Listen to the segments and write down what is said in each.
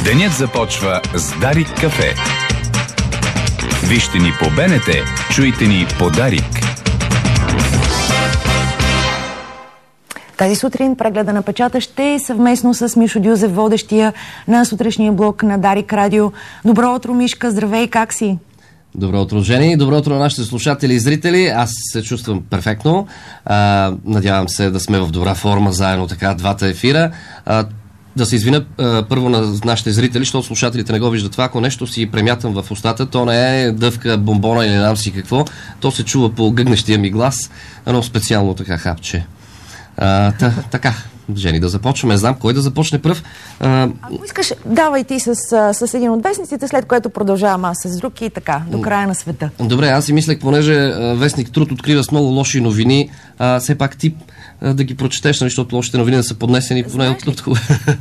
Денят започва с Дарик кафе. Вижте ни по БНТ, чуйте ни по Дарик. Тази сутрин прегледа на печата ще е съвместно с Мишо Дюзев, водещия на сутрешния блок на Дарик Радио. Добро утро, Мишка, здравей, как си? Добро утро, Жени. Добро утро на нашите слушатели и зрители. Аз се чувствам перфектно. Надявам се да сме в добра форма заедно така двата ефира. Да се извиня първо на нашите зрители, защото слушателите не го виждат това. Ако нещо си премятам в устата, то не е дъвка, бомбона или не знам си какво. То се чува по гъгнещия ми глас. Едно специално така хапче. Така, Жени, да започваме. Знам кой да започне пръв. Ако искаш, давай ти с един от вестниците, след което продължавам аз с друг и така, до края на света. Добре, аз си мислех, понеже вестник Труд открива с много лоши новини, все пак ти да ги прочетеш, защото лошите новини да са поднесени поне от Труд.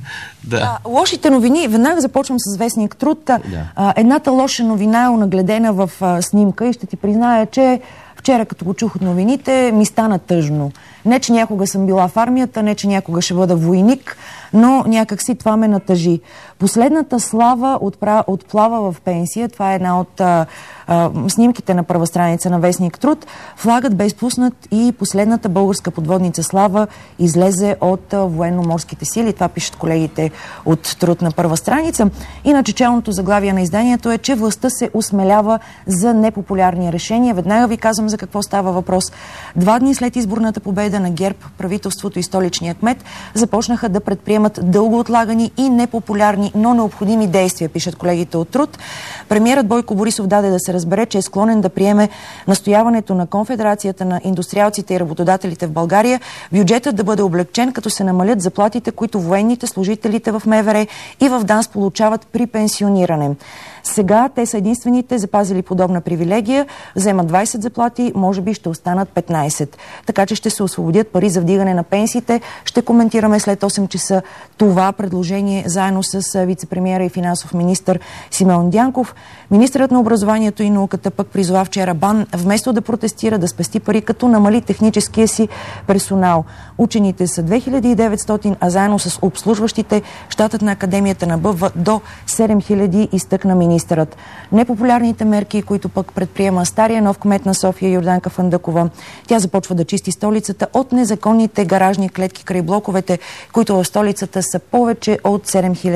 Да. Лошите новини, веднага започвам с вестник Труд. Да. Едната лоша новина е онагледена в снимка и ще ти призная, че вчера, като го чух от новините, ми стана тъжно. Не, че някога съм била в армията, не, че някога ще бъда войник, но някакси това ме натъжи. Последната слава отплава в пенсия. Това е една от снимките на първа страница на вестник Труд. Флагът бе изпуснат и последната българска подводница Слава излезе от военно-морските сили. Това пишат колегите от Труд на първа страница. Иначе челното заглавие на изданието е, че властта се осмелява за непопулярни решения. Веднага ви казвам за какво става въпрос. 2 дни след изборната победа на ГЕРБ, правителството и столичния кмет започнаха да предприемат дълго отлагани и непопулярни, но необходими действия, пишат колегите от Труд. Премиерът Бойко Борисов даде да се разбере, че е склонен да приеме настояването на Конфедерацията на индустриалците и работодателите в България бюджетът да бъде облегчен, като се намалят заплатите, които военните, служителите в МВР и в ДАНС получават при пенсиониране. Сега те са единствените запазили подобна привилегия, вземат 20 заплати, може би ще останат 15. Така че ще се освободят пари за вдигане на пенсиите. Ще коментираме след 8 часа това предложение заедно с вице-премиера и финансов министър Симеон Дянков. Министърът на образованието и науката пък призова вчера БАН вместо да протестира, да спести пари, като намали техническия си персонал. Учените са 2900, а заедно с обслужващите щатът на Академията на БВ до 7000, изтъкна министърът. Непопулярните мерки, които пък предприема стария нов кмет на София Йорданка Фандъкова, тя започва да чисти столицата от незаконните гаражни клетки край блоковете, които в столицата са повече от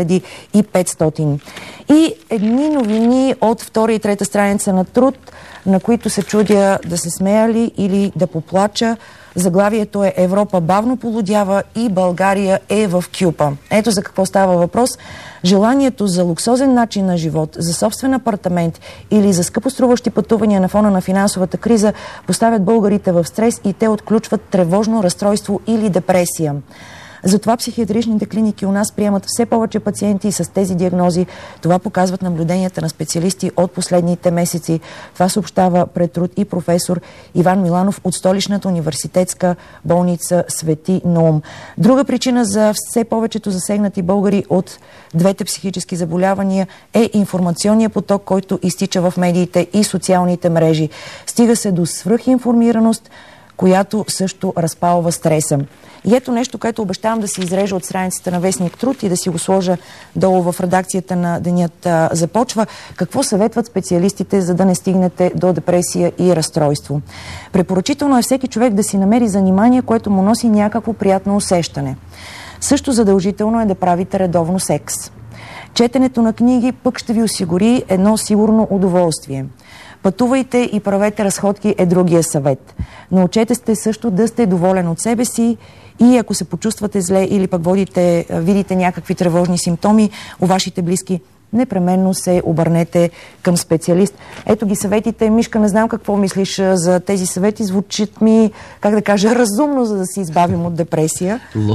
7500. И едни новини от втора и трета страница на Труд, на които се чудя да се смея ли или да поплача. Заглавието е: Европа бавно полудява и България е в кюпа. Ето за какво става въпрос. Желанието за луксозен начин на живот, за собствен апартамент или за скъпоструващи пътувания на фона на финансовата криза поставят българите в стрес и те отключват тревожно разстройство или депресия. Затова психиатричните клиники у нас приемат все повече пациенти с тези диагнози. Това показват наблюденията на специалисти от последните месеци. Това съобщава пред Труд и професор Иван Миланов от столичната университетска болница Свети Наум. Друга причина за все повечето засегнати българи от двете психически заболявания е информационния поток, който изтича в медиите и социалните мрежи. Стига се до свръхинформираност, която също разпалва стреса. И ето нещо, което обещавам да се изрежа от страницата на вестник Труд и да си го сложа долу в редакцията на Денят започва. Какво съветват специалистите, за да не стигнете до депресия и разстройство? Препоръчително е всеки човек да си намери занимание, което му носи някакво приятно усещане. Също задължително е да правите редовно секс. Четенето на книги пък ще ви осигури едно сигурно удоволствие. Пътувайте и правете разходки е другия съвет. Научете се също да сте доволен от себе си и ако се почувствате зле или пък видите някакви тревожни симптоми у вашите близки, непременно се обърнете към специалист. Ето ги съветите. Мишка, не знам какво мислиш за тези съвети. Звучит ми, как да кажа, разумно, за да се избавим от депресия.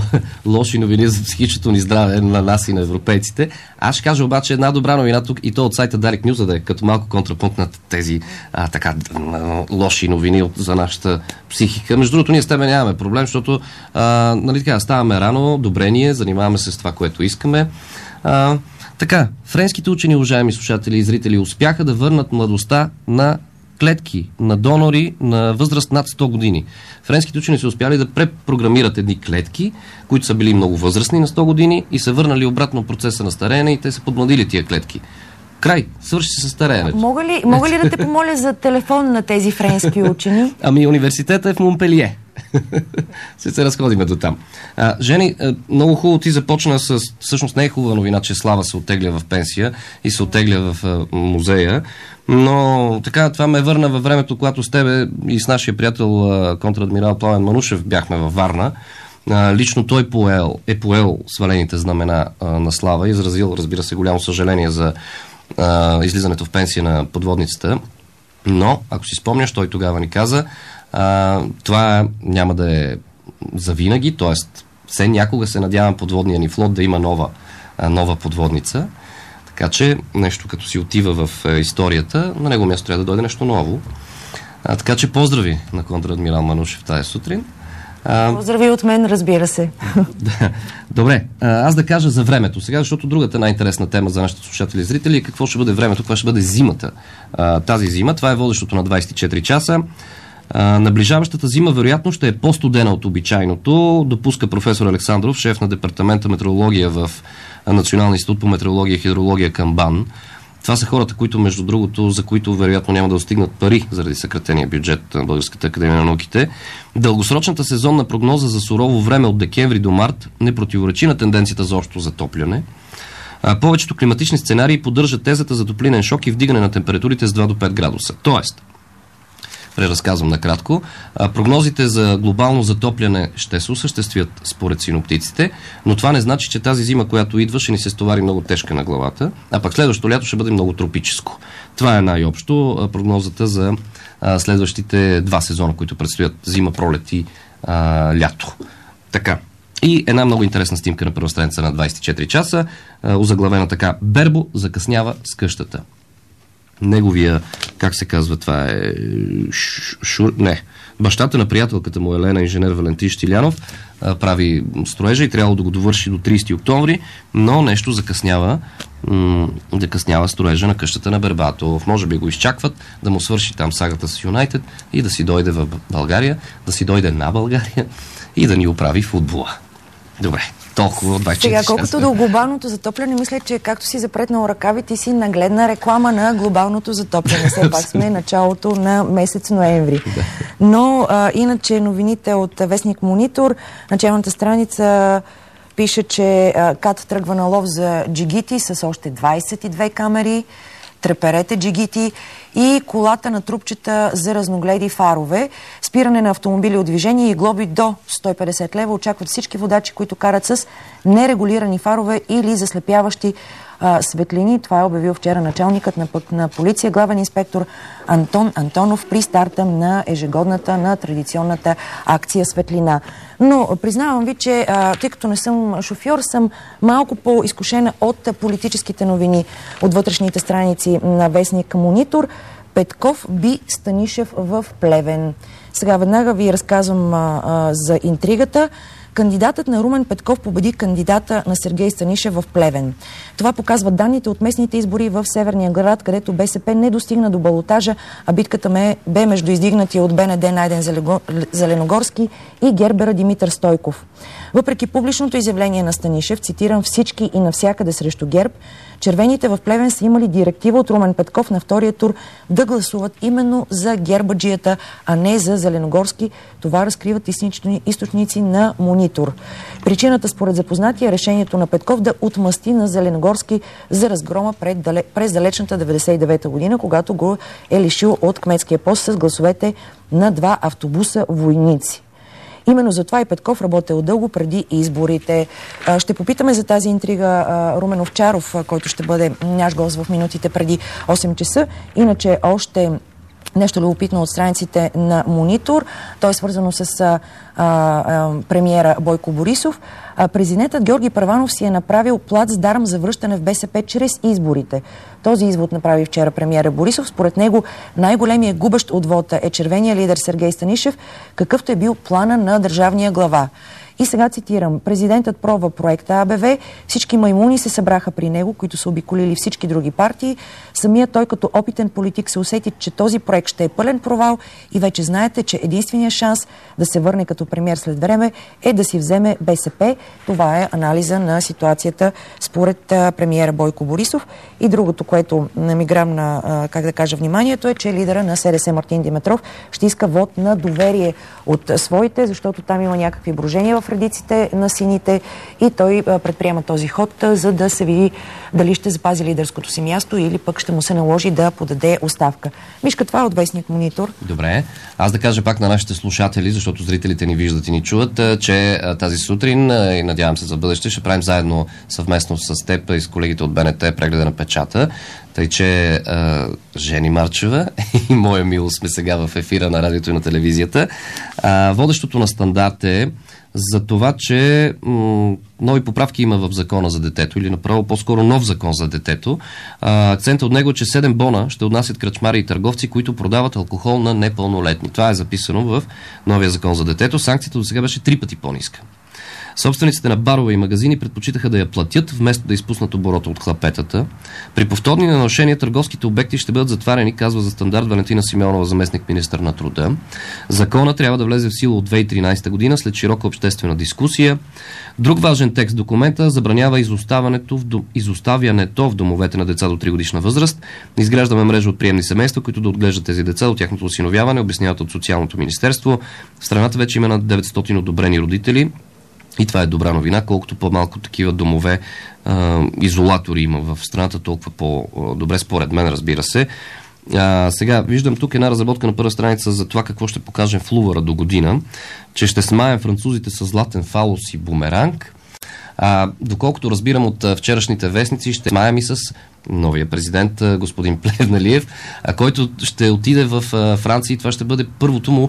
Лоши новини за психичното ни здраве на нас и на европейците. Аз ще кажа обаче една добра новина тук и то от сайта Дарик Нюз, да е като малко контрапункт на тези така лоши новини за нашата психика. Между другото, ние с тебе нямаме проблем, защото нали така, ставаме рано, добре ние, занимаваме се с това, което искаме. Така, френските учени, уважаеми слушатели и зрители, успяха да върнат младостта на клетки на донори на възраст над 100 години. Френските учени са успяли да препрограмират едни клетки, които са били много възрастни на 100 години и са върнали обратно процеса на стареене и те са подмладили тия клетки. Край, свърши се със стареенето. Мога ли да те помоля за телефон на тези френски учени? Ами университета е в Монпелие. се разходиме до там. Жени, много хубаво ти започна с... Всъщност не е хубава новина, че Слава се оттегля в пенсия и се оттегля в музея, но така това ме върна във времето, когато с тебе и с нашия приятел контрадмирал Пламен Манушев бяхме във Варна. Лично той е поел свалените знамена на Слава и изразил, разбира се, голямо съжаление за излизането в пенсия на подводницата. Но, ако си спомняш, той тогава ни каза, това няма да е завинаги, т.е. все някога се надявам подводния ни флот да има нова подводница. Така че нещо като си отива в историята, на него място трябва да дойде нещо ново. Така че поздрави на контрадмирал Манушев тая сутрин. Поздрави от мен, разбира се. Добре, аз да кажа за времето сега, защото другата най-интересна тема за нашите слушатели и зрители е какво ще бъде времето, каква ще бъде зимата. Тази зима, това е водещото на 24 часа. Наближаващата зима вероятно ще е по-студена от обичайното, допуска професор Александров, шеф на департамента метеорология в Националния институт по метеорология и хидрология към БАН. Това са хората, които, между другото, за които вероятно няма да достигнат пари заради съкратения бюджет на Българската академия на науките. Дългосрочната сезонна прогноза за сурово време от декември до март не противоречи на тенденцията за общо затопляне. Повечето климатични сценарии поддържат тезата за топлинен шок и вдигане на температурите с 2 до 5 градуса. Тоест, преразказвам накратко, прогнозите за глобално затопляне ще се осъществят според синоптиците, но това не значи, че тази зима, която идва, ще ни се стовари много тежка на главата, а пък следващото лято ще бъде много тропическо. Това е най-общо прогнозата за следващите 2 сезона, които предстоят зима, пролет и лято. Така. И една много интересна снимка на първа страница на 24 часа, озаглавена така: Бербо закъснява с къщата. Неговия, как се казва, това е... Бащата на приятелката му Елена, инженер Валентин Щилянов, прави строежа и трябвало да го довърши до 30 октомври, но нещо закъснява строежа на къщата на Бербатов. Може би го изчакват да му свърши там сагата с Юнайтед и да си дойде в България, да си дойде на България и да ни оправи футбола. Добре. Толкова 24 Сега, колкото до глобалното затопляне, мисля, че както си запретнал ръкавите си, нагледна реклама на глобалното затопляне. Все пак сме началото на месец ноември. Но иначе новините от вестник Монитор, началната страница пише, че КАТ тръгва на лов за джигити с още 22 камери, треперете джигити и колата на трупчета за разногледи фарове. Спиране на автомобили от движение и глоби до 150 лева очакват всички водачи, които карат с нерегулирани фарове или заслепяващи светлини. Това е обявил вчера началникът на полиция, главен инспектор Антон Антонов при старта на ежегодната, на традиционната акция Светлина. Но признавам ви, че тъй като не съм шофьор, съм малко по-изкушена от политическите новини от вътрешните страници на вестник Монитор. Петков би Станишев в Плевен. Сега веднага ви разказвам за интригата. Кандидатът на Румен Петков победи кандидата на Сергей Станишев в Плевен. Това показват данните от местните избори в Северния град, където БСП не достигна до балотажа, а битката бе между издигнатия от БНД Найден Зеленогорски и гербера Димитър Стойков. Въпреки публичното изявление на Станишев, цитирам: всички и навсякъде срещу ГЕРБ, червените в Плевен са имали директива от Румен Петков на втория тур да гласуват именно за гербаджията, а не за Зеленогорски. Това разкриват източници на Монитор. Причината според запознати е решението на Петков да отмъсти на Зеленогорски за разгрома през далечната 99-та година, когато го е лишил от кметския пост с гласовете на 2 автобуса войници. Именно за това и Петков работил дълго преди изборите. Ще попитаме за тази интрига Румен Овчаров, който ще бъде наш гост в минутите преди 8 часа. Иначе още нещо любопитно от страниците на Монитор. То е свързано с премиера Бойко Борисов. Президентът Георги Първанов си е направил плацдарм за връщане в БСП чрез изборите. Този извод направи вчера премиера Борисов. Според него най-големият губещ от вота е червения лидер Сергей Станишев, какъвто е бил плана на държавния глава. И сега цитирам: президентът пробва проекта АБВ, всички маймуни се събраха при него, които са обиколили всички други партии. Самият той като опитен политик се усети, че този проект ще е пълен провал и вече знаете, че единственият шанс да се върне като премиер след време е да си вземе БСП. Това е анализа на ситуацията според премиера Бойко Борисов. И другото, което ми грабна, как да кажа, вниманието, е, че лидера на СДС Мартин Димитров ще иска вод на доверие от своите, защото там има някакви брожения в редиците на сините и той предприема този ход, за да се види дали ще запази лидерското си място или пък ще му се наложи да подаде оставка. Мишка, това е от вестник Монитор. Добре. Аз да кажа пак на нашите слушатели, защото зрителите ни виждат и ни чуват, че тази сутрин, и надявам се за бъдеще, ще правим заедно съвместно с теб и с колегите от БНТ прегледа на печата. Тъй, че Жени Марчева и моя Мило сме сега в ефира на радиото и на телевизията. Водещото на Стандарт е за това, че нови поправки има в закона за детето, или направо по-скоро нов закон за детето. Акцентът от него е, че 7 бона ще отнасят кръчмари и търговци, които продават алкохол на непълнолетни. Това е записано в новия закон за детето. Санкцията до сега беше 3 пъти по-ниска. Собствениците на барове и магазини предпочитаха да я платят, вместо да изпуснат оборота от хлапетата. При повторни нарушения търговските обекти ще бъдат затварени, казва за Стандарт Валентина Симеонова, заместник министър на труда. Закона трябва да влезе в сила от 2013 година след широка обществена дискусия. Друг важен текст в документа забранява изоставянето в домовете на деца до 3 годишна възраст. Изграждаме мрежа от приемни семейства, които да отглеждат тези деца от тяхното осиновяване, обясняват от Социалното министерство. В страната вече има над 900 одобрени родители. И това е добра новина, колкото по-малко такива домове, изолатори има в страната, толкова по-добре, според мен, разбира се. Сега виждам тук една разработка на първа страница за това какво ще покажем в Лувъра до година, че ще смаем французите с златен фалос и бумеранг. Доколкото разбирам от вчерашните вестници, ще смаем и с новия президент господин Плевнелиев, който ще отиде в Франция и това ще бъде първото му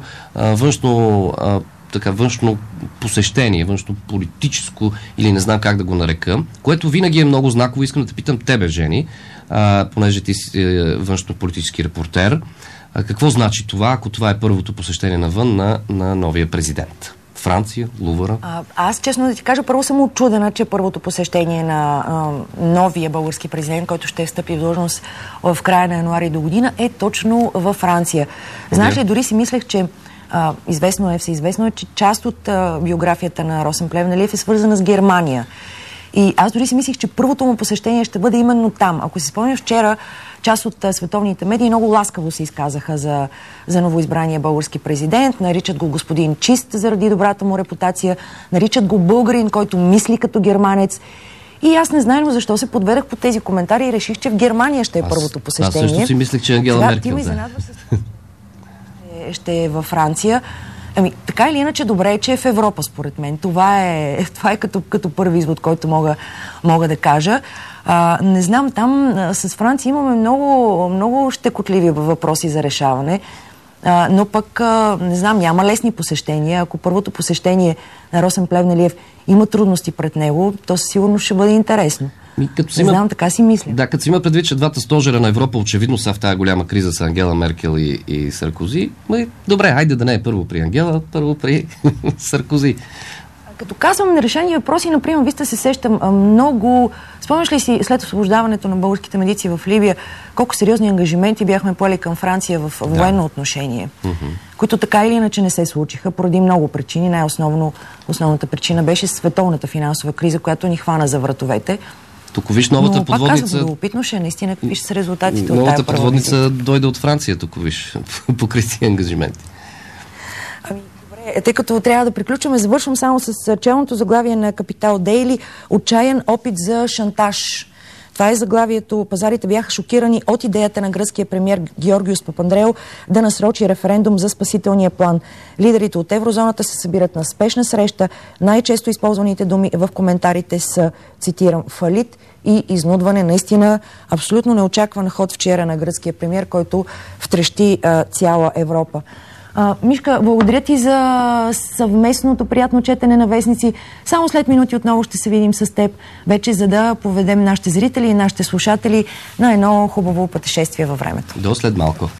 външно посещение, външно политическо или не знам как да го нарека, което винаги е много знаково. Искам да те питам тебе, Жени, понеже ти си външно политически репортер. Какво значи това, ако това е първото посещение навън на новия президент? Франция, Лувъра? Аз, честно да ти кажа, първо съм учудена, че първото посещение на новия български президент, който ще встъпи в длъжност в края на януари до година, е точно във Франция. Знаеш ли, дори си мислех, че всеизвестно е, че част от биографията на Росен Плевнелиев е свързана с Германия. И аз дори си мислих, че първото му посещение ще бъде именно там. Ако си спомняш, вчера част от световните медии много ласкаво се изказаха за новоизбрания български президент. Наричат го господин Чист заради добрата му репутация. Наричат го българин, който мисли като германец. И аз не знаем защо се подведах по тези коментари и реших, че в Германия ще е първото посещение. Аз също си мислех, че Ангела Меркел. Ти ме изненадва с ще е във Франция. Така или иначе, добре е, че е в Европа, според мен. Това е като първи извод, който мога да кажа. Не знам, там с Франция имаме много щекотливи въпроси за решаване, но пък, не знам, няма лесни посещения. Ако първото посещение на Росен Плевнелиев има трудности пред него, то сигурно ще бъде интересно. Така си мисля. Да, като си има предвид, че двата стожера на Европа очевидно са в тази голяма криза с Ангела Меркел и Саркози. Добре, хайде да не е първо при Ангела, първо при Саркози. Като казвам нерешени въпроси, например, вие сте се сещам много... Спомняш ли си след освобождаването на българските медици в Либия, колко сериозни ангажименти бяхме поели към Франция в военно отношение, които така или иначе не се случиха поради много причини. Основната причина беше световната финансова криза, която ни хвана за вратовете. Тук виж новата подводница... Пак казвам, любопитно ще наистина какви ще са резултатите от новата тая подводница дойде от Франция, тук виж, покрити ангажименти. Тъй като трябва да приключваме, завършвам само с челното заглавие на Капитал Дейли. Отчаян опит за шантаж. Това е заглавието. Пазарите бяха шокирани от идеята на гръцкия премиер Георгиос Папандреou да насрочи референдум за спасителния план. Лидерите от еврозоната се събират на спешна среща. Най-често използваните думи в коментарите са, цитирам, фалит и изнудване. Наистина абсолютно неочакван ход вчера на гръцкия премиер, който втрещи цяла Европа. Мишка, благодаря ти за съвместното приятно четене на вестници. Само след минути отново ще се видим с теб, вече за да поведем нашите зрители и нашите слушатели на едно хубаво пътешествие във времето. До след малко.